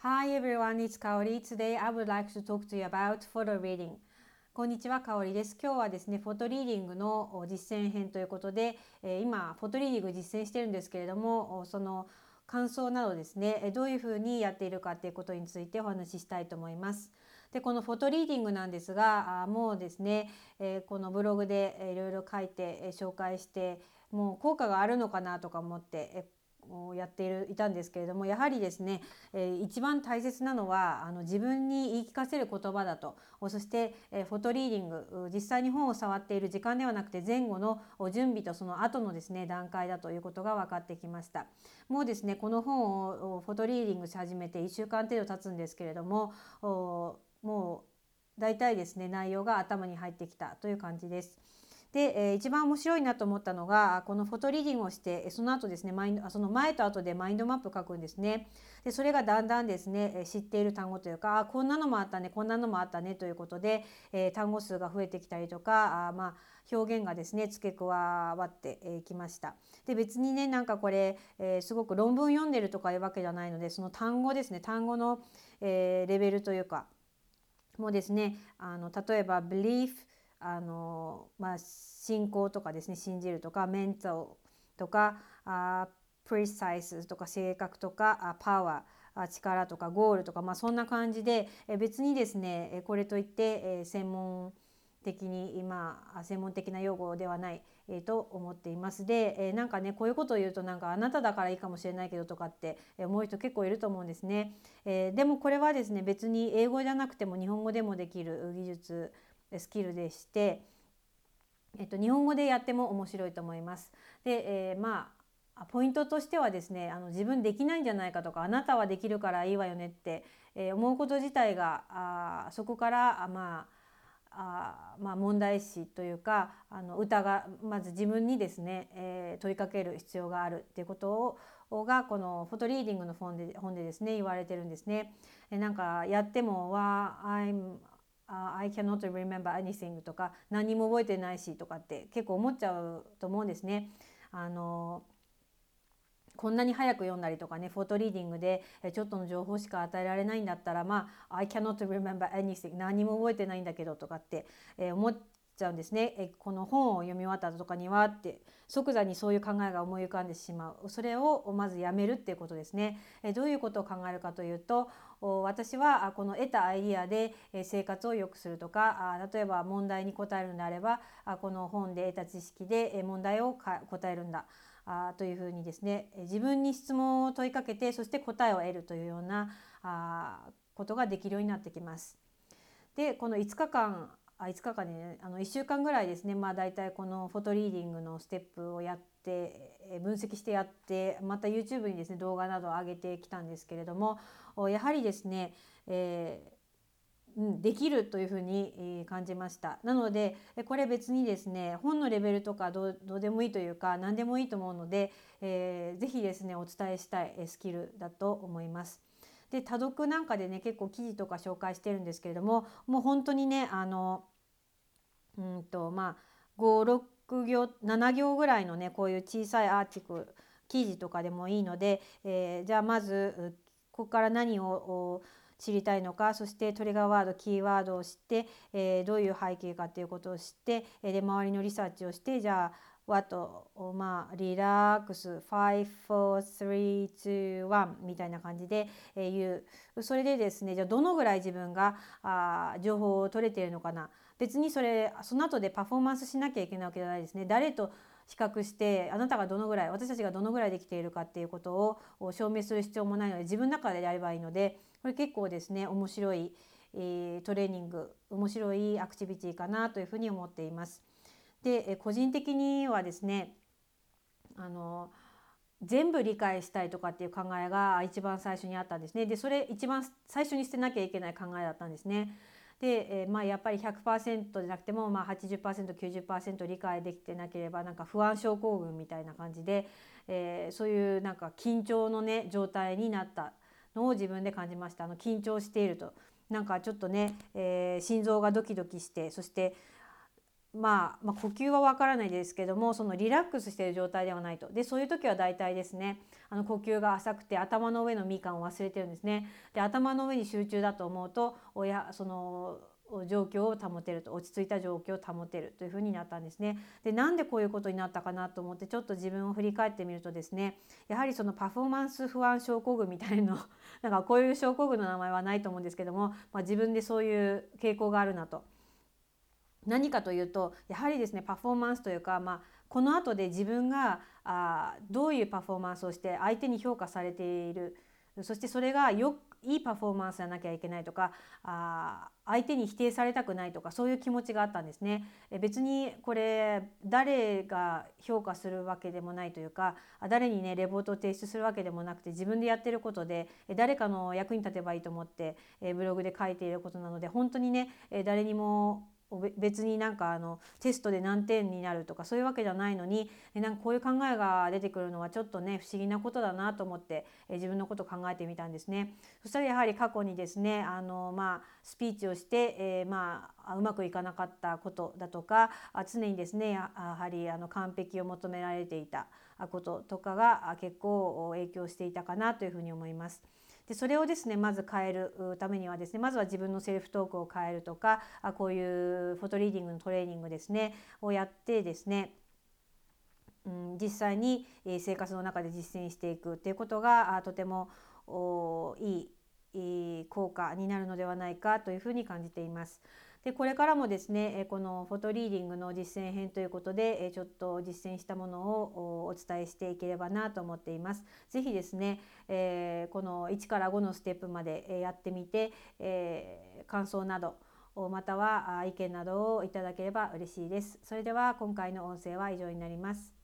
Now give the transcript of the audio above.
Hi everyone, it's Kaori. Today I would like to talk to you about photo reading. こんにちは、かおりです。今日はですね、フォトリーディングの実践編ということで、今フォトリーディング実践してるんですけれども、その感想などですね、どういうふうにやっているかっていうことについてお話ししたいと思います。で、このフォトリーディングなんですが、もうですね、このブログでいろいろ書いて紹介して、もう効果があるのかなとか思ってやっていたんですけれども、やはりですね、一番大切なのは自分に言い聞かせる言葉だと。そしてフォトリーディング、実際に本を触っている時間ではなくて前後の準備とその後のですね段階だということが分かってきました。もうですねこの本をフォトリーディングし始めて1週間程度経つんですけれども、もう大体ですね内容が頭に入ってきたという感じです。で、一番面白いなと思ったのがこのフォトリーディングをしてその後ですねその前と後でマインドマップ書くんですね。でそれがだんだんですね知っている単語というかこんなのもあったねこんなのもあったねということで、単語数が増えてきたりとか表現がですね付け加わってきました。で別にねなんかこれ、すごく論文読んでるとかいうわけじゃないのでその単語ですね単語の、レベルというかもうですね例えば belief 信仰とかですね信じるとか mental とかprecise とか正確とかpower 力とかゴールとか、そんな感じで別にですねこれといって専門的に専門的な用語ではないと思っています。で、なんかねこういうことを言うとなんかあなただからいいかもしれないけどとかって思う人結構いると思うんですね。でもこれはですね別に英語じゃなくても日本語でもできる技術スキルでして、日本語でやっても面白いと思います。で、ポイントとしてはですね自分できないんじゃないかとかあなたはできるからいいわよねって、思うこと自体がそこから問題視というかまず自分にですね、問いかける必要があるっていうことがこのフォトリーディングの本でですね言われてるんですね。なんかやってもI cannot remember anything とか何も覚えてないしとかって結構思っちゃうと思うんですね。こんなに早く読んだりとかねフォトリーディングでちょっとの情報しか与えられないんだったらI cannot remember anything 何も覚えてないんだけどとかって思っちゃうんですね。この本を読み終わった後とかにはって即座にそういう考えが思い浮かんでしまう。それをまずやめるっていうことですね。どういうことを考えるかというと私はこの得たアイディアで生活を良くするとか例えば問題に答えるのであればこの本で得た知識で問題を答えるんだというふうにですね自分に質問を問いかけてそして答えを得るというようなことができるようになってきます。でこの5日間5日間ね1週間ぐらいですねだいたいこのフォトリーディングのステップをやって分析してやってまた YouTube にですね動画などを上げてきたんですけれどもやはりですね、できるというふうに感じました。なのでこれ別にですね本のレベルとかどうでもいいというか何でもいいと思うので、ぜひですねお伝えしたいスキルだと思います。で多読なんかでね結構記事とか紹介してるんですけれどももう本当にね5、6行7行ぐらいのねこういう小さいアーティクル記事とかでもいいので、じゃあまずここから何を知りたいのかそしてトリガーワードキーワードを知って、どういう背景かということを知ってで周りのリサーチをしてじゃあWhat リラックス5、4、3、2、1みたいな感じで言う。それでですねじゃあどのぐらい自分が情報を取れているのかな。別にその後でパフォーマンスしなきゃいけないわけじゃないですね。誰と比較してあなたがどのぐらい私たちがどのぐらいできているかっていうことを証明する必要もないので自分の中でやればいいのでこれ結構ですね面白い、トレーニング面白いアクティビティかなというふうに思っています。で個人的にはですね全部理解したいとかっていう考えが一番最初にあったんですね。でそれ一番最初に捨てなきゃいけない考えだったんですね。で、やっぱり 100% じゃなくても、80%、90% 理解できてなければなんか不安症候群みたいな感じで、そういうなんか緊張のね状態になったのを自分で感じました。緊張しているとなんかちょっとね、心臓がドキドキしてそして呼吸はわからないですけども、そのリラックスしている状態ではないと。でそういう時は大体ですね、呼吸が浅くて頭の上のみかんを忘れてるんですね。で頭の上に集中だと思うとその状況を保てると、落ち着いた状況を保てるというふうになったんですね。でなんでこういうことになったかなと思ってちょっと自分を振り返ってみるとですね、やはりそのパフォーマンス不安症候群みたいななんかこういう症候群の名前はないと思うんですけども、自分でそういう傾向があるなと。何かというとやはりですね、パフォーマンスというか、この後で自分がどういうパフォーマンスをして相手に評価されている、そしてそれがいいパフォーマンスじゃなきゃいけないとか、相手に否定されたくないとか、そういう気持ちがあったんですね。別にこれ誰が評価するわけでもないというか、誰にねレポートを提出するわけでもなくて、自分でやってることで誰かの役に立てばいいと思ってブログで書いていることなので、本当にね誰にも別になんかテストで何点になるとかそういうわけじゃないのに、なんかこういう考えが出てくるのはちょっとね不思議なことだなと思って自分のことを考えてみたんですね。そしたらやはり過去にですねスピーチをして、うまくいかなかったことだとか、常にですねやはり完璧を求められていたこととかが結構影響していたかなというふうに思います。でそれをですねまず変えるためにはですね、まずは自分のセルフトークを変えるとか、こういうフォトリーディングのトレーニングですねをやってですね、実際に生活の中で実践していくっていうことがとてもいい効果になるのではないかというふうに感じています。でこれからもですねこのフォトリーディングの実践編ということでちょっと実践したものをお伝えしていければなと思っています。ぜひですねこの1から5のステップまでやってみて感想などまたは意見などをいただければ嬉しいです。それでは今回の音声は以上になります。